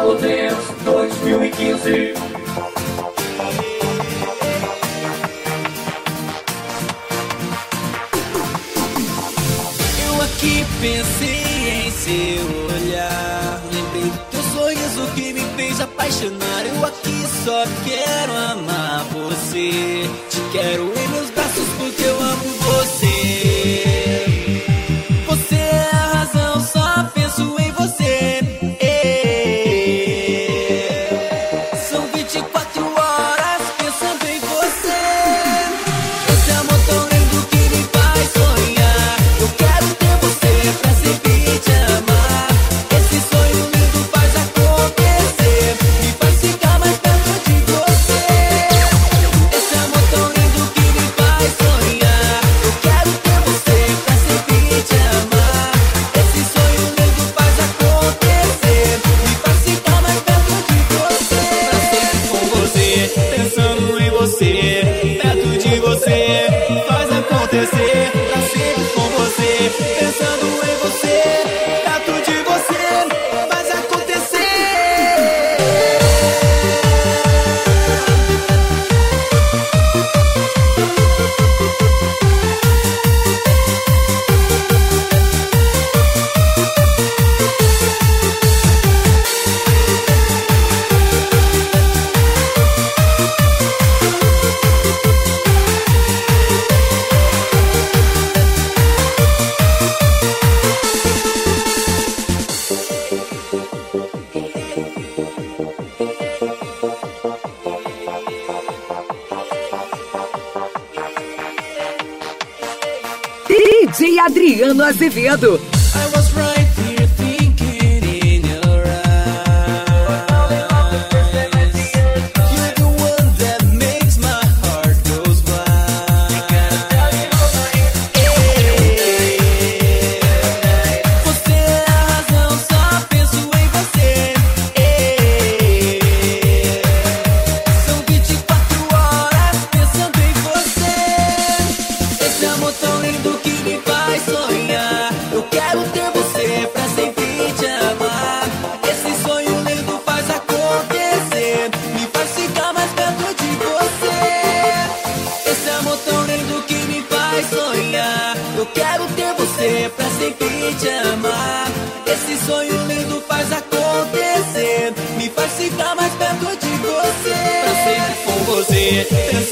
Paulo Dance 2015. Eu aqui pensei em seu olhar, lembrei do teu sorriso que me fez apaixonar. Eu aqui só quero amar você, te quero em meus braços porque eu amo você. Você é a razão, só penso em você. São 24 horas pensando em você. Esse amor tão lindo que me faz sonhar. Eu quero ter você pra sempre te amar. Esse sonho lindo faz acontecer, me faz ficar mais perto de você. Esse amor tão lindo que me faz sonhar. Eu quero ter você pra sempre te amar. Esse sonho lindo faz acontecer, me faz ficar mais perto de você. Pra sempre com você, pensando em você, perto de você, faz acontecer. Pra sempre com você, pensando em você, perto de você, faz acontecer. DJ Adriano Azevedo. I was right here thinking in your eyes. You're the one that makes my heart goes blind. Você é a razão, só penso em você. São 24 horas pensando em você. Esse amor tão lindo que me faz sonhar. Eu quero ter você pra sempre te amar. Esse sonho lindo faz acontecer, me faz ficar mais perto de você. Esse amor tão lindo que me faz sonhar. Eu quero ter você pra sempre te amar. Esse sonho lindo faz acontecer, me faz ficar mais perto de você. Pra sempre com você.